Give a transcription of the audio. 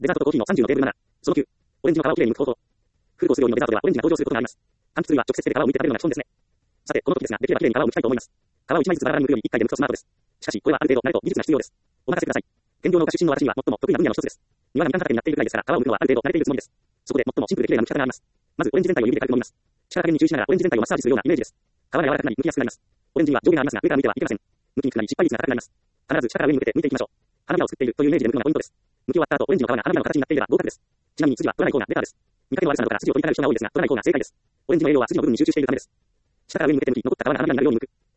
デザートとコーヒーの30のテーブル7。その9。オレンジの皮をきれいに剥く方法。フルコース料理のデザートではオレンジが登場することがあります。柑橘類は直接手で皮を剥いて食べるのが基本ですね。さて、この時ですが、できればきれいに皮を剥きたいと思います。皮を1枚ずつバラバラに剥くより1回で剥くとスマートです。しかし、これはある程度慣れと技術が必要です。お任せください。兼業農家出身の私には最も得意な分野の一つです。庭がみかん畑になっているくらいですから、皮を剥くのはある程度慣れているつもりです。そこで最もシンプルできれいな剥き方があります。まず、オレンジ全体を指で軽く揉みます。力加減に注意しながらオレンジ全体をマッサージするようなイメージです。皮が柔らかくなり、剥きやすくなります。オレンジには上下がありますが、上から剥いてはいけません。剥きにくくなり、失敗率が高くなります。必ず下から上に向けて剥いていきましょう。花びらを作っているというイメージで剥くのがポイントです。剥き終わった後、オレンジの皮が花びらの形になっていれば合格です。ちなみに筋は取らない方がベターです。見かけの悪さなどから筋を取りたがる人が多いですが、取らない方が正解です。オレンジの栄養は筋の部分に集中しているためです。下から上に向けて剥き、残った皮が花びらになるように剥く。